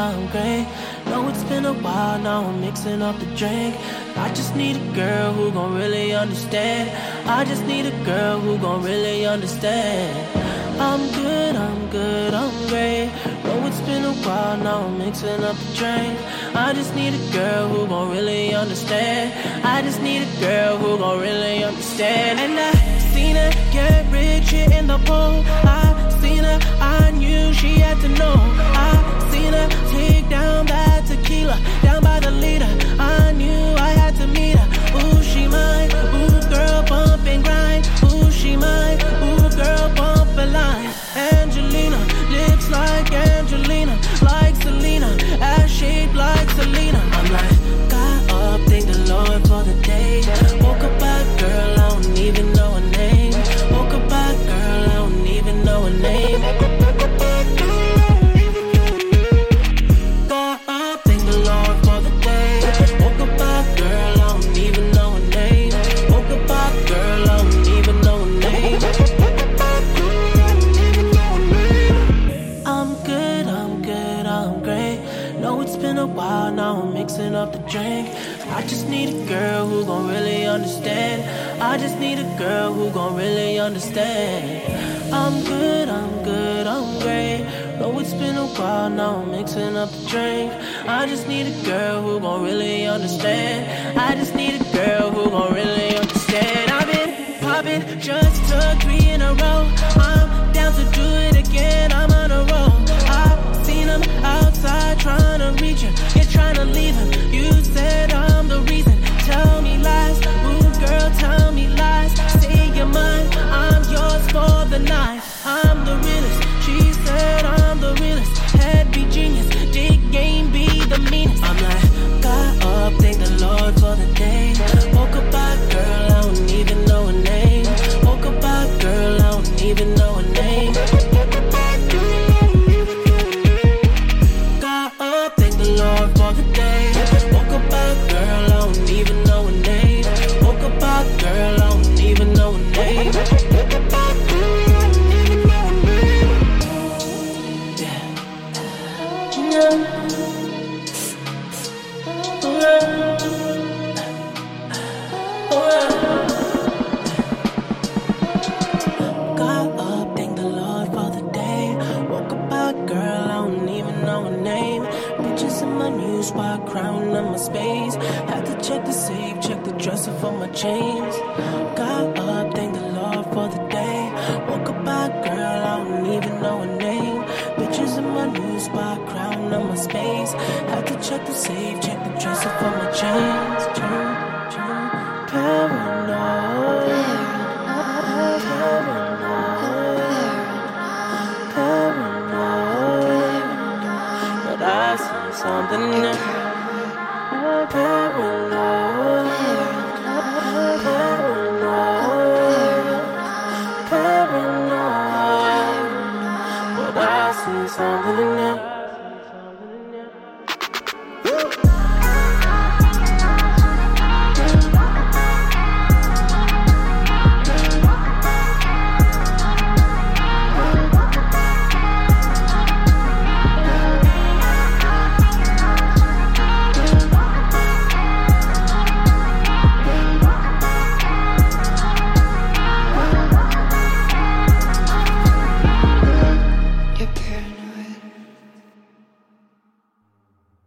I'm great. Know it's been a while, now I'm mixing up the drink. I just need a girl who gon' really understand. I just need a girl who gon' really understand. I'm good, I'm good, I'm great. Know it's been a while, now I'm mixing up the drink. I just need a girl who gon' really understand. I just need a girl who gon' really understand. And I seen her get rich here in the pool. I seen her, I knew she had to know. I seen her take down that tequila, down by the leader. I knew I had to meet her. Ooh, she mine. Ooh, girl, bump and grind. Ooh, she mine. Ooh, girl, bump a line. Angelina, lips like Angelina, like Selena, ass shaped like Selena. I'm like, got up, thank the Lord for the day. Woke up by girl, I don't even know her name. Woke up by girl, I don't even know her name. Got up, thank the Lord for the day. Woke up by girl, I don't even know her name. Woke up by girl, I don't even know her name. I'm good, I'm good, I'm great. Know it's been a while, now I'm mixing up the drink. I just need a girl who gon' really understand. I just need a girl who gon' really understand. I'm good, I'm good, I'm great. Know it's been a while, now I'm mixing up the drink. I just need a girl who gon' really understand. I just need a girl who gon' really understand. I've been popping, just took 3 in a row. I'm down to do it again, I'm on a roll. I seen him outside trying to reach him, yeah, trying to leave him. You said I'm the reason, tell me lies. Ooh, girl, tell me lies. Say you're mine, I'm yours for the night. I'm the realest, she said I'm the realest. Head be genius, dick game be the meanest. I'm like, got up, thank the Lord for the day. Woke up by girl, I don't even know her name. Woke up by girl, I don't even know her name. Got up, thank the Lord for the day. Woke up by girl, I don't even know her name. Woke up by girl, I don't even know her name. Got up, thank the Lord for the day. Woke up by girl, I don't even know her name. Bitches in my new spot, crown on my space. Had to check the safe, check the dresser for my chains. Got up, thank the Lord for the day. Woke up by girl, I don't even know her name. Bitches in my new spot, crown on my space. Had to check the safe, check the dresser for my